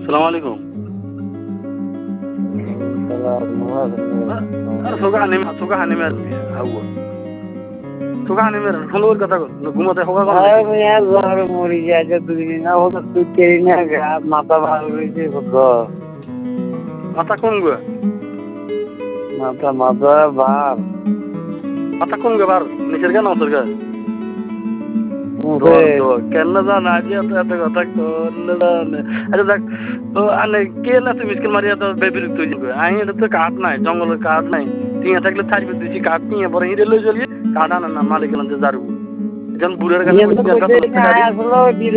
সালাম আলাইকুম। সোগা হানি মের আউয়া সোগা হানি মের ফলোর কথা কর ঘুমাতে হোগা কর আমি আর ঘরে মরি যাইতে দুই দিন না হলো তুই কেই না মাথা ভালো হয়েছে কত মাথা কোন গো মাথা ভার মাথা কোন গো বার নিচের গা না ওসর গা মুখে কেন জান আজ এত কথা কোন জান আচ্ছা দেখ তো আনে কে না তুই মিসকেল মারিয়া তো বেবির তুই যাবে আই এটা তো কাট নাই জঙ্গলের কাট নাই টিয়া থাকলে থাকবে দিছি কাট নিয়ে পরে হিরে লই জ্বলিয়ে কাট আনা না মালিক লান যে জারু যেন বুড়ের কাছে